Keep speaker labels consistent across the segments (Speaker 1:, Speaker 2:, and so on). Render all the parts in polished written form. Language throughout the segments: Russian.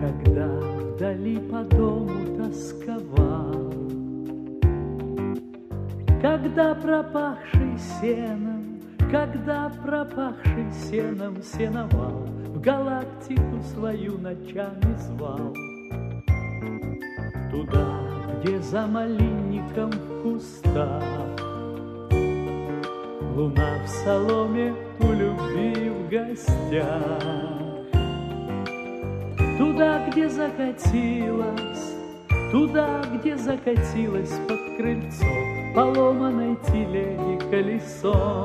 Speaker 1: когда вдали по дому тосковал, когда пропахший сеном сеновал, в галактику свою ночами звал. Туда, где за малинником в кустах луна в соломе у любви в гостях. Туда, где закатилось под крыльцо поломанной телеги колесо.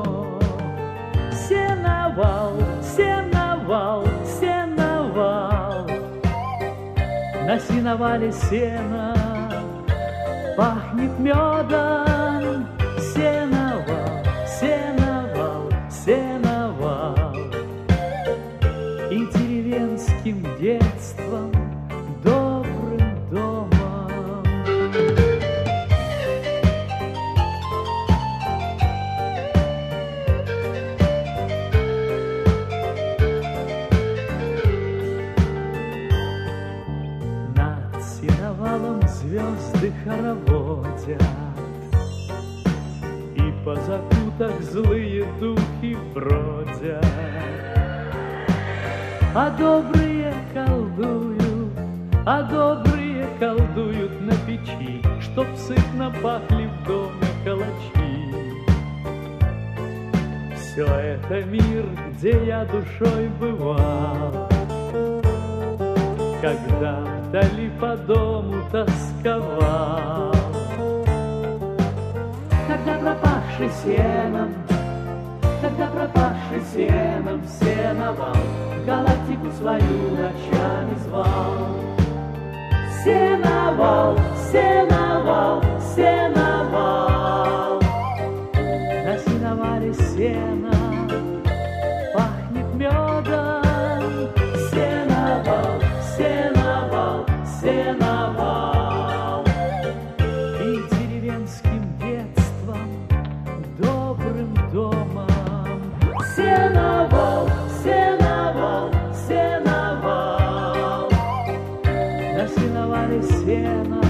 Speaker 1: Сеновал, сеновал, сеновал, на сеновале сено пахнет медом. Сеновал, сеновал, сеновал, и деревенским детством, добрым домом. Над сеновалом звезды хороводят, и по закутах злые духи бродят. А добрые колдуют на печи, чтоб сытно пахли в доме калачи. Все это мир, где я душой бывал, когда вдали по дому тосковал. Когда пропахший сеном сеновал, галактику свою ночами звал. Сеновал, сеновал, сеновал, на сеновале сено пахнет медом. Сеновал, сеновал, сеновал, и деревенским детством, добрым домом. Сеновал, сеновал, сеновал, на сеновале сено